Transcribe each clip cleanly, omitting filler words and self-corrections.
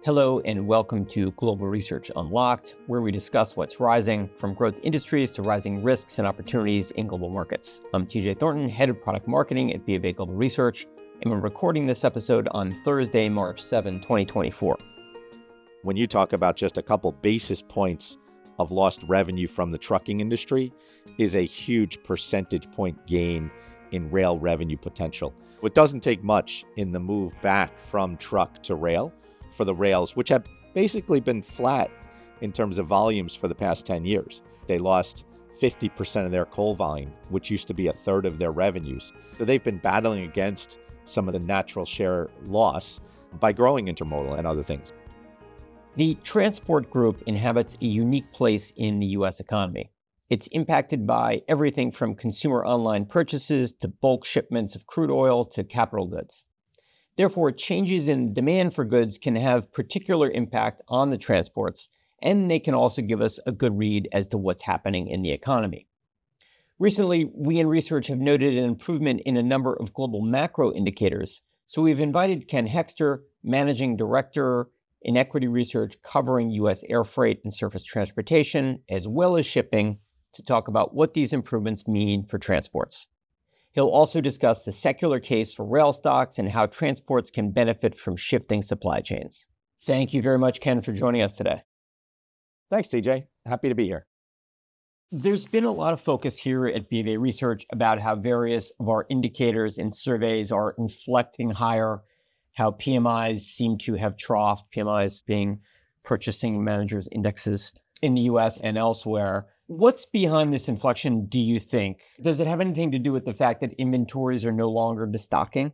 Hello and welcome to Global Research Unlocked, where we discuss what's rising from growth industries to rising risks and opportunities in global markets. I'm TJ Thornton, Head of Product Marketing at BofA Global Research, and we're recording this episode on Thursday, March 7, 2024. When you talk about just a couple basis points of lost revenue from the trucking industry is a huge percentage point gain in rail revenue potential. It doesn't take much in the move back from truck to rail for the rails, which have basically been flat in terms of volumes for the past 10 years. They lost 50% of their coal volume, which used to be a third of their revenues. So they've been battling against some of the natural share loss by growing intermodal and other things. The transport group inhabits a unique place in the U.S. economy. It's impacted by everything from consumer online purchases to bulk shipments of crude oil to capital goods. Therefore, changes in demand for goods can have particular impact on the transports, and they can also give us a good read as to what's happening in the economy. Recently, we in research have noted an improvement in a number of global macro indicators, so we've invited Ken Hekster, Managing Director in Equity Research covering U.S. air freight and surface transportation, as well as shipping, to talk about what these improvements mean for transports. He'll also discuss the secular case for rail stocks and how transports can benefit from shifting supply chains. Thank you very much, Ken, for joining us today. Thanks, TJ. Happy to be here. There's been a lot of focus here at BofA Research about how various of our indicators and surveys are inflecting higher, how PMIs seem to have troughed, PMIs being purchasing managers' indexes in the US and elsewhere. What's behind this inflection, do you think? Does it have anything to do with the fact that inventories are no longer destocking?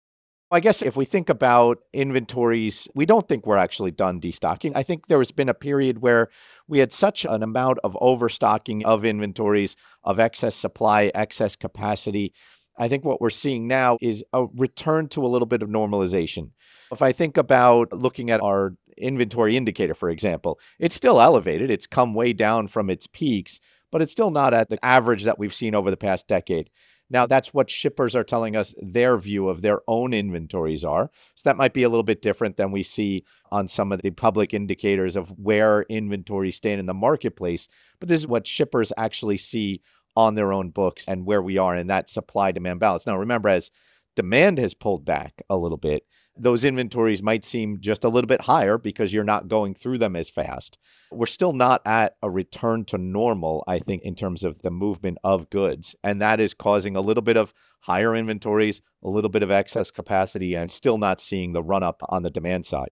I guess if we think about inventories, we don't think we're actually done destocking. I think there has been a period where we had such an amount of overstocking of inventories, of excess supply, excess capacity. I think what we're seeing now is a return to a little bit of normalization. If I think about looking at our inventory indicator, for example, it's still elevated. It's come way down from its peaks, but it's still not at the average that we've seen over the past decade. Now, that's what shippers are telling us their view of their own inventories are. So that might be a little bit different than we see on some of the public indicators of where inventories stand in the marketplace. But this is what shippers actually see on their own books and where we are in that supply-demand balance. Now, remember, as demand has pulled back a little bit, those inventories might seem just a little bit higher because you're not going through them as fast. We're still not at a return to normal, I think, in terms of the movement of goods. And that is causing a little bit of higher inventories, a little bit of excess capacity, and still not seeing the run-up on the demand side.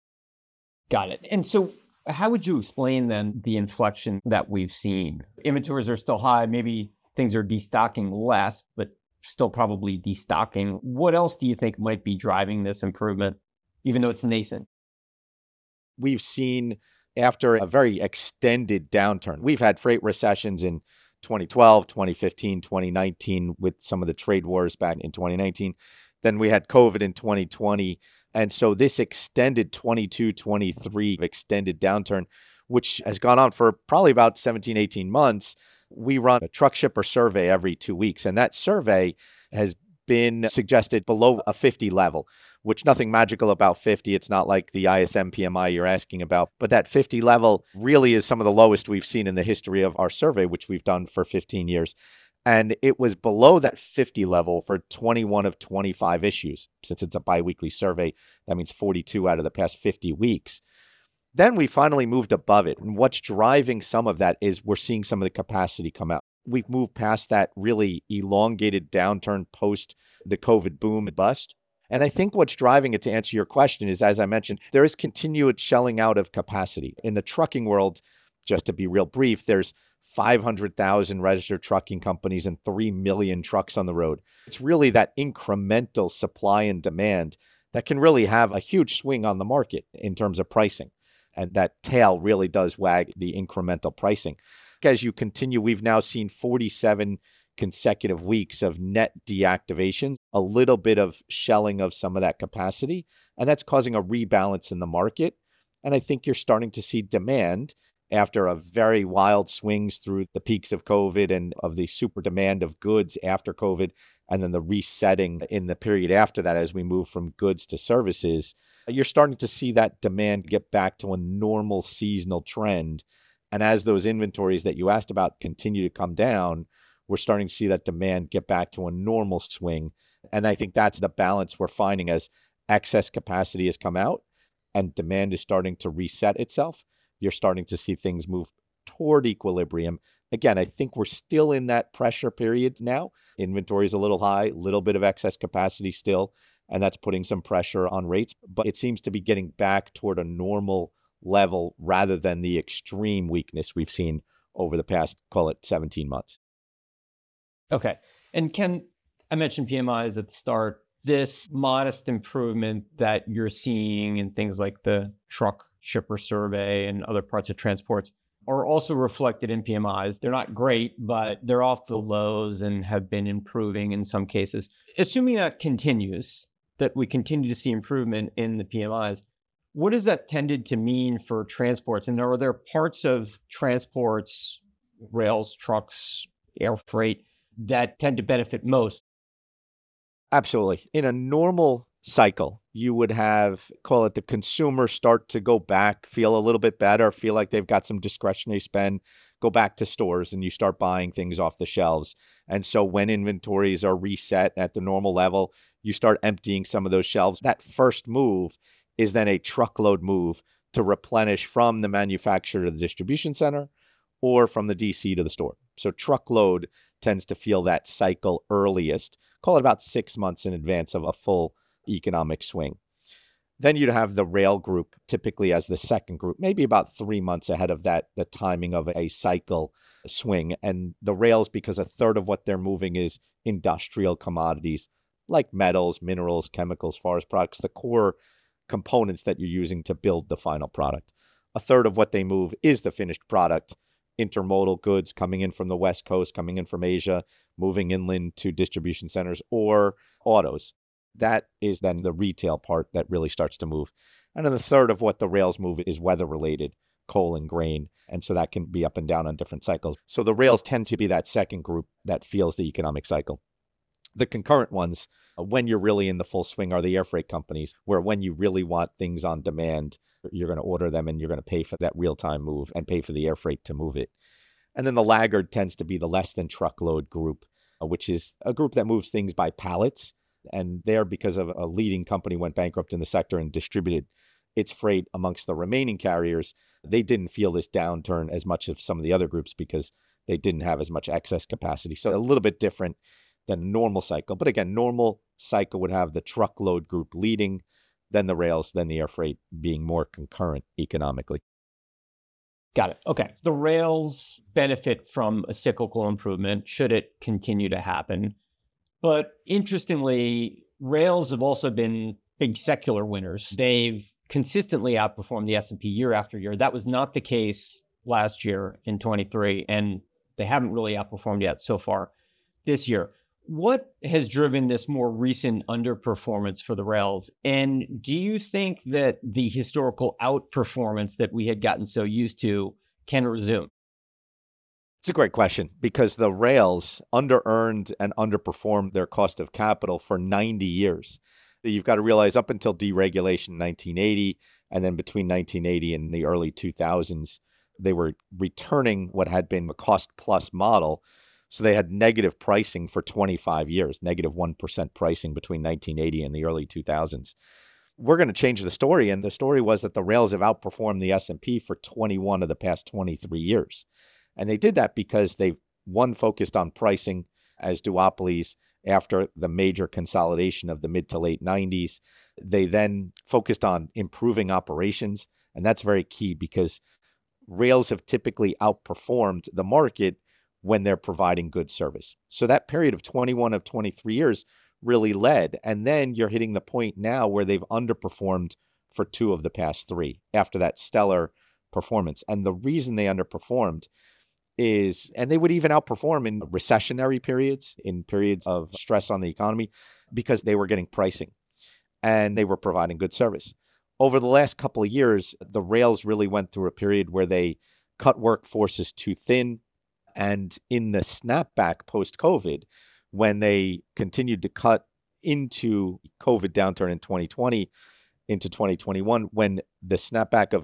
Got it. And so how would you explain then the inflection that we've seen? Inventories are still high. Maybe things are destocking less, but still probably destocking. What else do you think might be driving this improvement, even though it's nascent? We've seen after a very extended downturn, we've had freight recessions in 2012, 2015, 2019 with some of the trade wars back in 2019. Then we had COVID in 2020. And so this extended 22, 23 extended downturn, which has gone on for probably about 17, 18 months. We run a truck shipper survey every 2 weeks, and that survey has been suggested below a 50 level, which nothing magical about 50. It's not like the ISM PMI you're asking about, but that 50 level really is some of the lowest we've seen in the history of our survey, which we've done for 15 years. And it was below that 50 level for 21 of 25 issues. Since it's a biweekly survey, that means 42 out of the past 50 weeks. Then we finally moved above it. And what's driving some of that is we're seeing some of the capacity come out. We've moved past that really elongated downturn post the COVID boom and bust. And I think what's driving it, to answer your question, is, as I mentioned, there is continued shelling out of capacity. In the trucking world, just to be real brief, there's 500,000 registered trucking companies and 3 million trucks on the road. It's really that incremental supply and demand that can really have a huge swing on the market in terms of pricing. And that tail really does wag the incremental pricing. As you continue, we've now seen 47 consecutive weeks of net deactivation, a little bit of shelling of some of that capacity, and that's causing a rebalance in the market. And I think you're starting to see demand after a very wild swings through the peaks of COVID and of the super demand of goods after COVID and then the resetting in the period after that as we move from goods to services, you're starting to see that demand get back to a normal seasonal trend. And as those inventories that you asked about continue to come down, we're starting to see that demand get back to a normal swing. And I think that's the balance we're finding as excess capacity has come out and demand is starting to reset itself. You're starting to see things move toward equilibrium. Again, I think we're still in that pressure period now. Inventory is a little high, little bit of excess capacity still, and that's putting some pressure on rates. But it seems to be getting back toward a normal level rather than the extreme weakness we've seen over the past, call it 17 months. Okay. And Ken, I mentioned PMIs at the start. This modest improvement that you're seeing in things like the truck shipper survey and other parts of transports are also reflected in PMIs. They're not great, but they're off the lows and have been improving in some cases. Assuming that continues, that we continue to see improvement in the PMIs, what has that tended to mean for transports? And are there parts of transports, rails, trucks, air freight, that tend to benefit most? Absolutely. In a normal cycle, you would have, call it the consumer start to go back, feel a little bit better, feel like they've got some discretionary spend, go back to stores and you start buying things off the shelves. And so when inventories are reset at the normal level, you start emptying some of those shelves. That first move is then a truckload move to replenish from the manufacturer to the distribution center or from the DC to the store. So truckload tends to feel that cycle earliest, call it about 6 months in advance of a full economic swing. Then you'd have the rail group typically as the second group, maybe about 3 months ahead of that, the timing of a cycle swing. And the rails, because a third of what they're moving is industrial commodities like metals, minerals, chemicals, forest products, the core components that you're using to build the final product. A third of what they move is the finished product, intermodal goods coming in from the West Coast, coming in from Asia, moving inland to distribution centers, or autos. That is then the retail part that really starts to move. And then the third of what the rails move is weather related, coal and grain. And so that can be up and down on different cycles. So the rails tend to be that second group that feels the economic cycle. The concurrent ones, when you're really in the full swing, are the air freight companies, where when you really want things on demand, you're going to order them and you're going to pay for that real-time move and pay for the air freight to move it. And then the laggard tends to be the less than truckload group, which is a group that moves things by pallets. And there, because of a leading company went bankrupt in the sector and distributed its freight amongst the remaining carriers, they didn't feel this downturn as much as some of the other groups because they didn't have as much excess capacity. So a little bit different than a normal cycle. But again, normal cycle would have the truckload group leading, then the rails, then the air freight being more concurrent economically. Got it. Okay. The rails benefit from a cyclical improvement should it continue to happen. But interestingly, rails have also been big secular winners. They've consistently outperformed the S&P year after year. That was not the case last year in 23, and they haven't really outperformed yet so far this year. What has driven this more recent underperformance for the rails? And do you think that the historical outperformance that we had gotten so used to can resume? It's a great question because the rails under-earned and underperformed their cost of capital for 90 years. You've got to realize up until deregulation in 1980, and then between 1980 and the early 2000s, they were returning what had been a cost-plus model. So they had negative pricing for 25 years, negative 1% pricing between 1980 and the early 2000s. We're going to change the story, and the story was that the rails have outperformed the S&P for 21 of the past 23 years. And they did that because they, one, focused on pricing as duopolies after the major consolidation of the mid to late 90s. They then focused on improving operations, and that's very key because rails have typically outperformed the market when they're providing good service. So that period of 21 of 23 years really led. And then you're hitting the point now where they've underperformed for 2 of the past 3 after that stellar performance. And the reason they underperformed is, and they would even outperform in recessionary periods, in periods of stress on the economy, because they were getting pricing and they were providing good service. Over the last couple of years, the rails really went through a period where they cut workforces too thin. And in the snapback post-COVID, when they continued to cut into COVID downturn in 2020 into 2021, when the snapback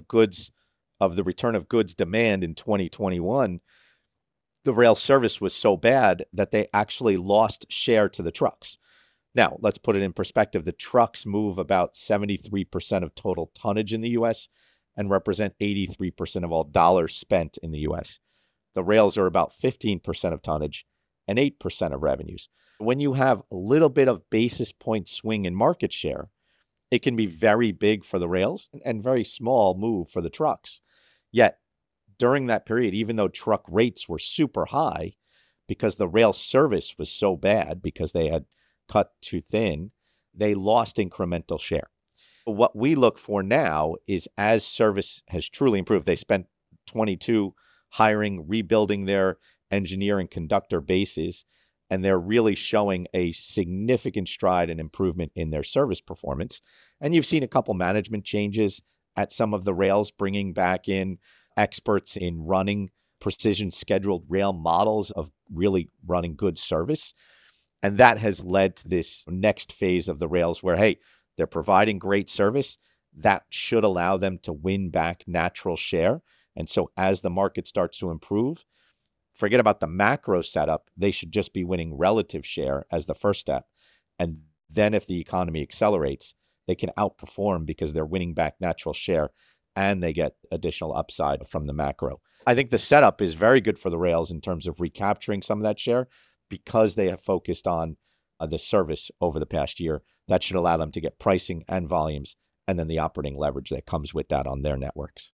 of the return of goods demand in 2021, the rail service was so bad that they actually lost share to the trucks. Now, let's put it in perspective. The trucks move about 73% of total tonnage in the U.S. and represent 83% of all dollars spent in the U.S. The rails are about 15% of tonnage and 8% of revenues. When you have a little bit of basis point swing in market share, it can be very big for the rails and very small move for the trucks. Yet, during that period, even though truck rates were super high, because the rail service was so bad, because they had cut too thin, they lost incremental share. What we look for now is, as service has truly improved, they spent 22 hiring, rebuilding their engineer and conductor bases, and they're really showing a significant stride and improvement in their service performance. And you've seen a couple management changes at some of the rails, bringing back in experts in running precision scheduled rail models of really running good service. And that has led to this next phase of the rails where, hey, they're providing great service. That should allow them to win back natural share. And so as the market starts to improve, forget about the macro setup. They should just be winning relative share as the first step. And then if the economy accelerates, they can outperform because they're winning back natural share and they get additional upside from the macro. I think the setup is very good for the rails in terms of recapturing some of that share because they have focused on the service over the past year. That should allow them to get pricing and volumes and then the operating leverage that comes with that on their networks.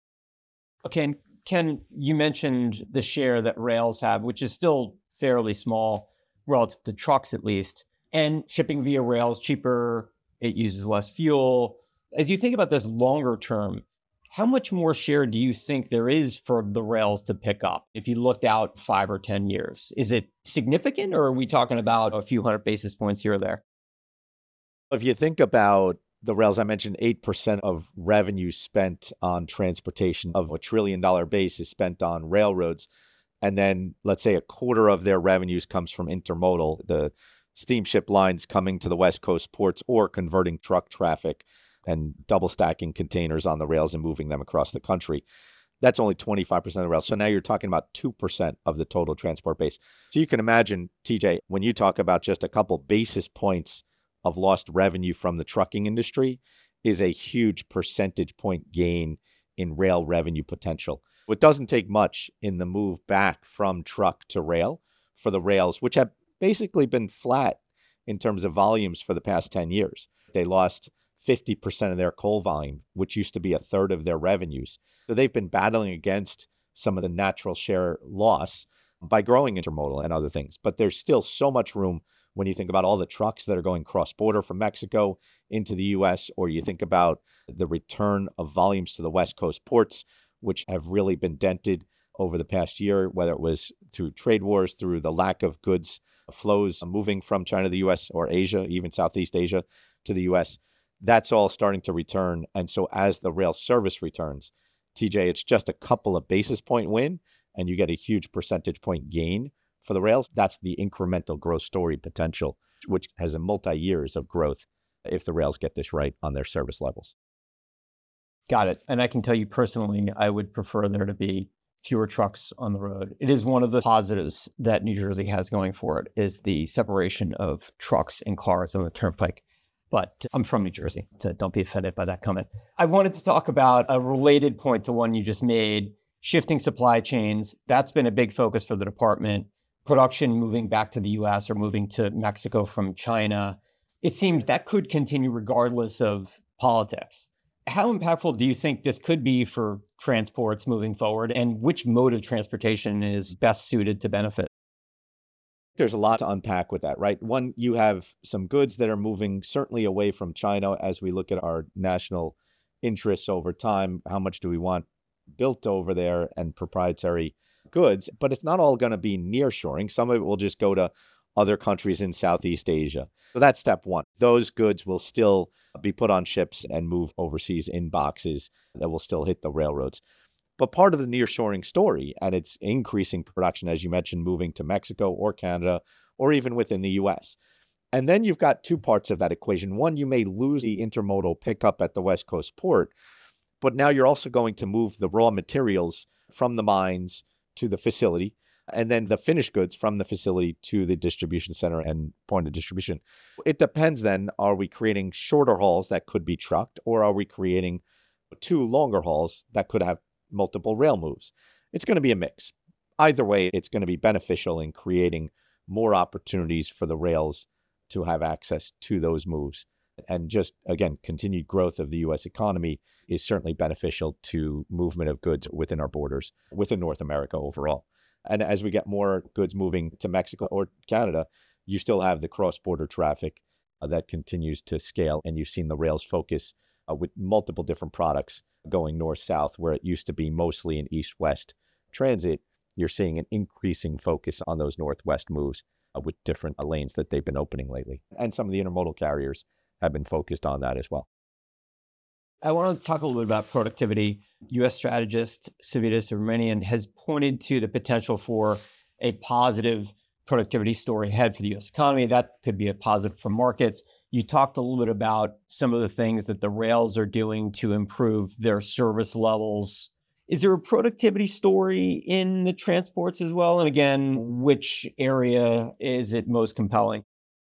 Okay, and Ken, you mentioned the share that rails have, which is still fairly small relative to trucks at least, and shipping via rail is cheaper, it uses less fuel. As you think about this longer term, how much more share do you think there is for the rails to pick up if you looked out 5 or 10 years? Is it significant, or are we talking about a few hundred basis points here or there? If you think about the rails, I mentioned 8% of revenue spent on transportation of $1 trillion base is spent on railroads. And then let's say a quarter of their revenues comes from intermodal, the steamship lines coming to the West Coast ports or converting truck traffic and double stacking containers on the rails and moving them across the country. That's only 25% of the rails. So now you're talking about 2% of the total transport base. So you can imagine, TJ, when you talk about just a couple basis points of lost revenue from the trucking industry is a huge percentage point gain in rail revenue potential. It doesn't take much in the move back from truck to rail for the rails, which have basically been flat in terms of volumes for the past 10 years. They lost 50% of their coal volume, which used to be a third of their revenues. So they've been battling against some of the natural share loss by growing intermodal and other things. But there's still so much room when you think about all the trucks that are going cross-border from Mexico into the U.S., or you think about the return of volumes to the West Coast ports, which have really been dented over the past year, whether it was through trade wars, through the lack of goods flows moving from China to the U.S. or Asia, even Southeast Asia to the U.S. That's all starting to return. And so as the rail service returns, TJ, it's just a couple of basis point win, and you get a huge percentage point gain for the rails. That's the incremental growth story potential, which has a multi-years of growth if the rails get this right on their service levels. Got it. And I can tell you personally, I would prefer there to be fewer trucks on the road. It is one of the positives that New Jersey has going for it, is the separation of trucks and cars on the turnpike. But I'm from New Jersey, so don't be offended by that comment. I wanted to talk about a related point to one you just made, shifting supply chains. That's been a big focus for the department. Production moving back to the US or moving to Mexico from China. It seems that could continue regardless of politics. How impactful do you think this could be for transports moving forward, and which mode of transportation is best suited to benefit? There's a lot to unpack with that, right? One, you have some goods that are moving certainly away from China as we look at our national interests over time. How much do we want built over there and proprietary goods? But it's not all going to be nearshoring. Some of it will just go to other countries in Southeast Asia. So that's step one. Those goods will still be put on ships and move overseas in boxes that will still hit the railroads. But part of the nearshoring story, and it's increasing production, as you mentioned, moving to Mexico or Canada, or even within the US. And then you've got two parts of that equation. One, you may lose the intermodal pickup at the West Coast port, but now you're also going to move the raw materials from the mines to the facility, and then the finished goods from the facility to the distribution center and point of distribution. It depends then, are we creating shorter hauls that could be trucked, or are we creating two longer hauls that could have multiple rail moves? It's going to be a mix. Either way, it's going to be beneficial in creating more opportunities for the rails to have access to those moves. And just, again, continued growth of the U.S. economy is certainly beneficial to movement of goods within our borders, within North America overall. And as we get more goods moving to Mexico or Canada, you still have the cross-border traffic that continues to scale. And you've seen the rails focus with multiple different products going north-south, where it used to be mostly an east-west transit. You're seeing an increasing focus on those northwest moves with different lanes that they've been opening lately. And some of the intermodal carriers have been focused on that as well. I want to talk a little bit about productivity. U.S. strategist Civitas Subramanian has pointed to the potential for a positive productivity story ahead for the U.S. economy. That could be a positive for markets. You talked a little bit about some of the things that the rails are doing to improve their service levels. Is there a productivity story in the transports as well? And again, which area is it most compelling?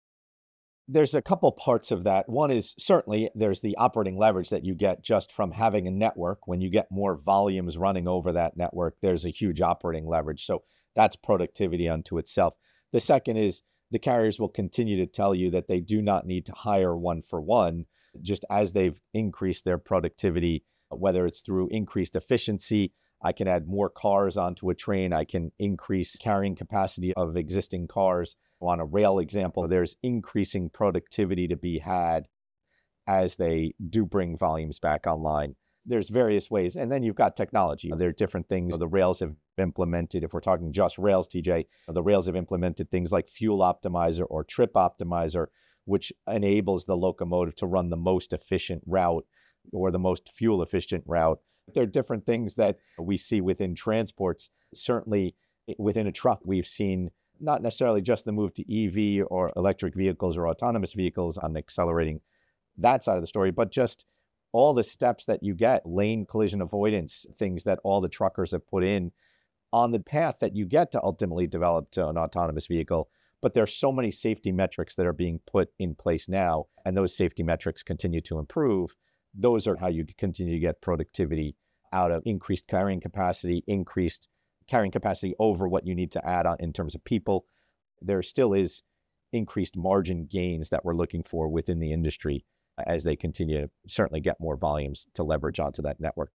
There's a couple parts of that. One is certainly there's the operating leverage that you get just from having a network. When you get more volumes running over that network, there's a huge operating leverage. So that's productivity unto itself. The second is the carriers will continue to tell you that they do not need to hire one for one, just as they've increased their productivity, whether it's through increased efficiency. I can add more cars onto a train. I can increase carrying capacity of existing cars. On a rail example, there's increasing productivity to be had as they do bring volumes back online. There's various ways. And then you've got technology. There are different things the rails have implemented. If we're talking just rails, TJ, the rails have implemented things like fuel optimizer or trip optimizer, which enables the locomotive to run the most efficient route or the most fuel efficient route. There are different things that we see within transports. Certainly within a truck, we've seen not necessarily just the move to EV or electric vehicles or autonomous vehicles on accelerating that side of the story, but just all the steps that you get, lane collision avoidance, things that all the truckers have put in on the path that you get to ultimately develop to an autonomous vehicle. But there's so many safety metrics that are being put in place now, and those safety metrics continue to improve. Those are how you continue to get productivity out of increased carrying capacity, increased carrying capacity over what you need to add on in terms of people. There still is increased margin gains that we're looking for within the industry as they continue to certainly get more volumes to leverage onto that network.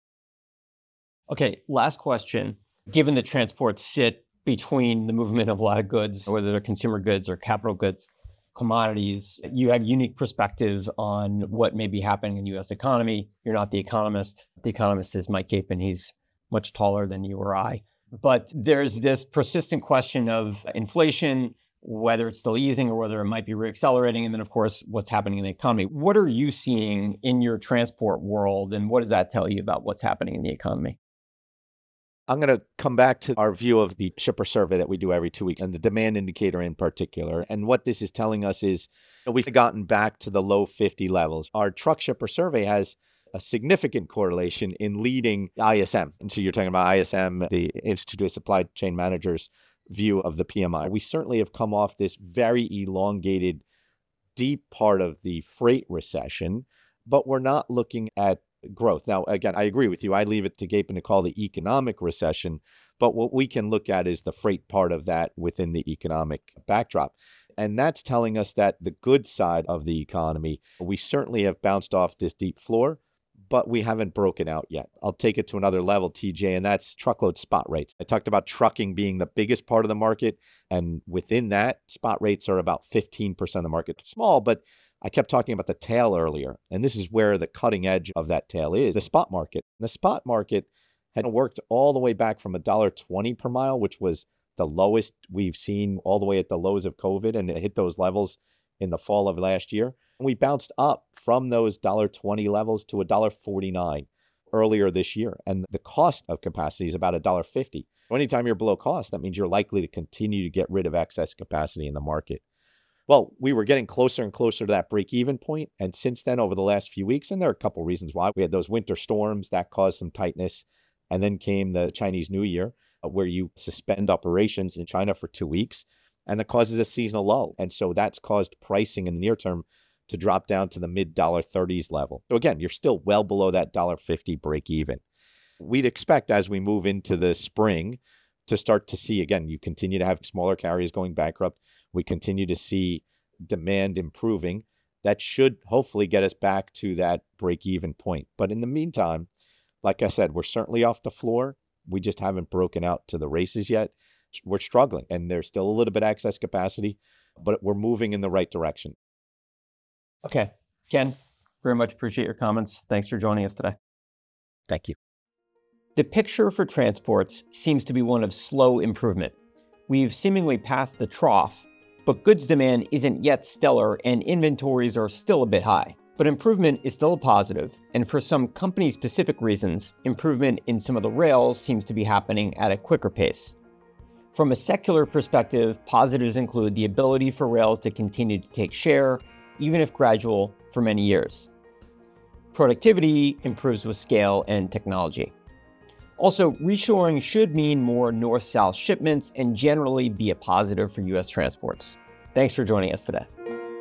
Okay, last question. Given that transports sit between the movement of a lot of goods, whether they're consumer goods or capital goods, commodities, you have unique perspectives on what may be happening in the U.S. economy. You're not the economist. The economist is Mike Capon. He's much taller than you or I. But there's this persistent question of inflation, whether it's still easing or whether it might be reaccelerating. And then, of course, what's happening in the economy. What are you seeing in your transport world? And what does that tell you about what's happening in the economy? I'm going to come back to our view of the shipper survey that we do every 2 weeks and the demand indicator in particular. And what this is telling us is we've gotten back to the low 50 levels. Our truck shipper survey has a significant correlation in leading ISM. And so you're talking about ISM, the Institute of Supply Chain Managers' view of the PMI. We certainly have come off this very elongated, deep part of the freight recession, but we're not looking at growth. Now, again, I agree with you. I leave it to Gapin to call the economic recession, but what we can look at is the freight part of that within the economic backdrop. And that's telling us that the good side of the economy, we certainly have bounced off this deep floor, but we haven't broken out yet. I'll take it to another level, TJ, and that's truckload spot rates. I talked about trucking being the biggest part of the market, and within that, spot rates are about 15% of the market. Small, but I kept talking about the tail earlier, and this is where the cutting edge of that tail is, the spot market. The spot market had worked all the way back from $1.20 per mile, which was the lowest we've seen all the way at the lows of COVID, and it hit those levels in the fall of last year. And we bounced up from those $1.20 levels to $1.49 earlier this year. And the cost of capacity is about $1.50. Anytime you're below cost, that means you're likely to continue to get rid of excess capacity in the market. Well, we were getting closer and closer to that break-even point. And since then, over the last few weeks, and there are a couple reasons why, we had those winter storms that caused some tightness. And then came the Chinese New Year, where you suspend operations in China for 2 weeks, and that causes a seasonal lull. And so that's caused pricing in the near term to drop down to the mid $30s level. So again, you're still well below that $1.50 break even. We'd expect as we move into the spring to start to see, again, you continue to have smaller carriers going bankrupt. We continue to see demand improving. That should hopefully get us back to that break even point. But in the meantime, like I said, we're certainly off the floor. We just haven't broken out to the races yet. We're struggling, and there's still a little bit of excess capacity, but we're moving in the right direction. Okay. Ken, very much appreciate your comments. Thanks for joining us today. Thank you. The picture for transports seems to be one of slow improvement. We've seemingly passed the trough, but goods demand isn't yet stellar and inventories are still a bit high. But improvement is still a positive, and for some company-specific reasons, improvement in some of the rails seems to be happening at a quicker pace. From a secular perspective, positives include the ability for rails to continue to take share, even if gradual, for many years. Productivity improves with scale and technology. Also, reshoring should mean more north-south shipments and generally be a positive for U.S. transports. Thanks for joining us today.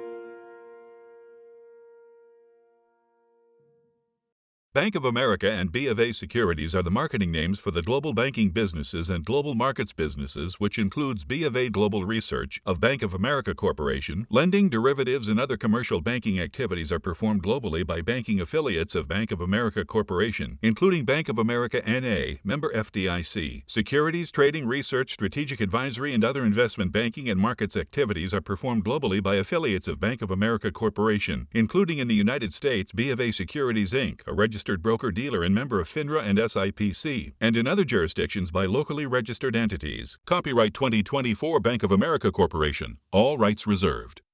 Bank of America and BofA Securities are the marketing names for the global banking businesses and global markets businesses, which includes BofA Global Research of Bank of America Corporation. Lending, derivatives, and other commercial banking activities are performed globally by banking affiliates of Bank of America Corporation, including Bank of America N.A., member FDIC. Securities, trading, research, strategic advisory, and other investment banking and markets activities are performed globally by affiliates of Bank of America Corporation, including in the United States BofA Securities, Inc., a registered broker-dealer and member of FINRA and SIPC, and in other jurisdictions by locally registered entities. Copyright 2024 Bank of America Corporation. All rights reserved.